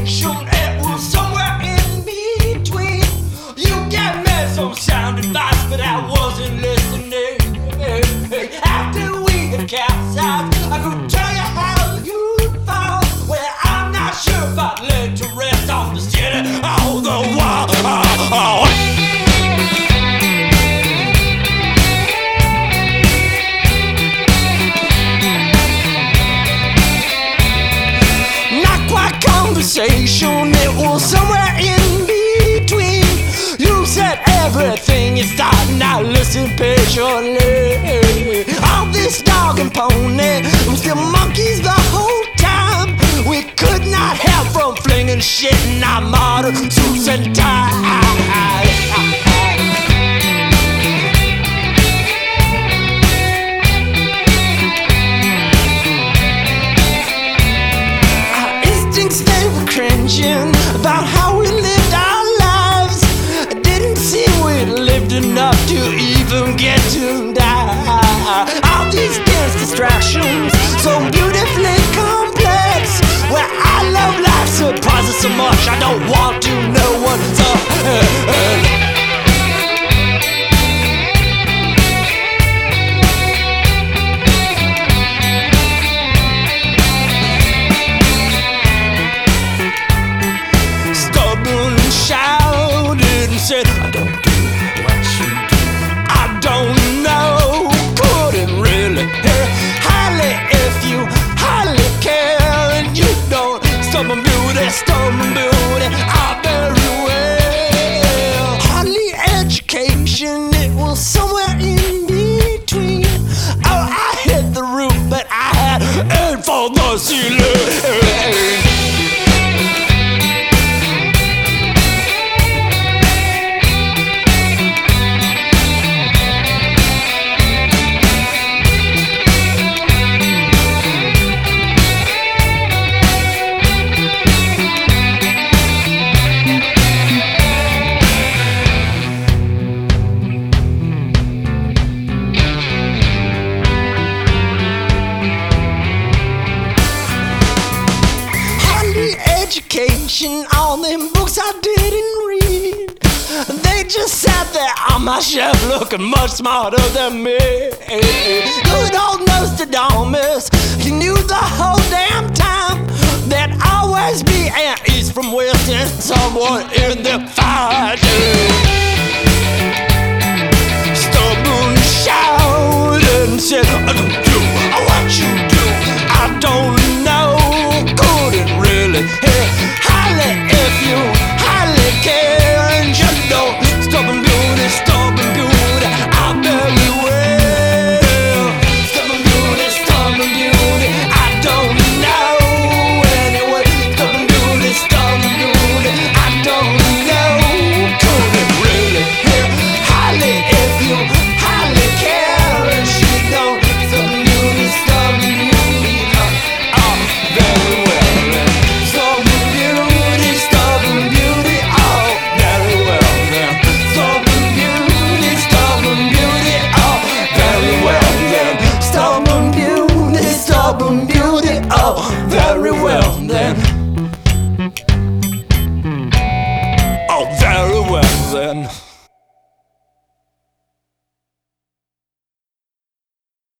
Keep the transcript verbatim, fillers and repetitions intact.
conversation, it was somewhere in between. You gave me some sound advice, but I wasn't listening. After we had capsized, I could tell you how you felt. Well, I'm not sure if I'd let to rest off the city all the while. Conversation, it was somewhere in between. You said everything is starting, I listened patiently. All this dog and pony was the monkeys the whole time. We could not help from flinging shit in our modern suits and ties. About how we lived our lives. I didn't see we lived enough to even get to die. All these dance distractions, so beautifully complex. Where I love life surprises so much, I don't want to know what's up. Said, I don't do what you do. I don't know, couldn't really hear. Highly if you highly care, and you don't stumble beauty, stumble beauty, I very well. Hardly education, it was somewhere in between. Oh, I hit the roof, but I had aim for the ceiling. Education, all them books I didn't read, they just sat there on my shelf looking much smarter than me. Good old Nostradamus, he knew the whole damn time there'd always be an east from west and someone in the fight. Stumbled and shouted and said,